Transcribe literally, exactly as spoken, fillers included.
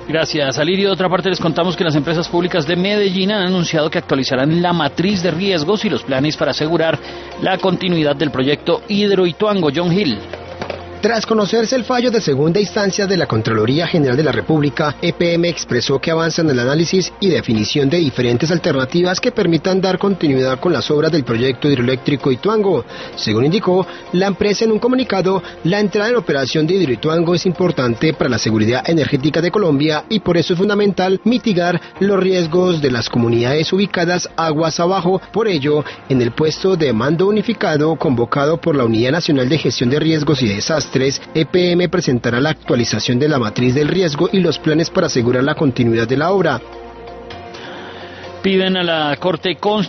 Gracias, Alirio. De otra parte, les contamos que las empresas públicas de Medellín han anunciado que actualizarán la matriz de riesgos y los planes para asegurar la continuidad del proyecto Hidroituango. John Hill. Tras conocerse el fallo de segunda instancia de la Contraloría General de la República, E P M expresó que avanza en el análisis y definición de diferentes alternativas que permitan dar continuidad con las obras del proyecto hidroeléctrico Ituango. Según indicó la empresa en un comunicado, la entrada en operación de Hidroituango es importante para la seguridad energética de Colombia y por eso es fundamental mitigar los riesgos de las comunidades ubicadas aguas abajo. Por ello, en el puesto de mando unificado convocado por la Unidad Nacional de Gestión de Riesgos y Desastres, E P M presentará la actualización de la matriz del riesgo y los planes para asegurar la continuidad de la obra. Piden a la Corte Constitucional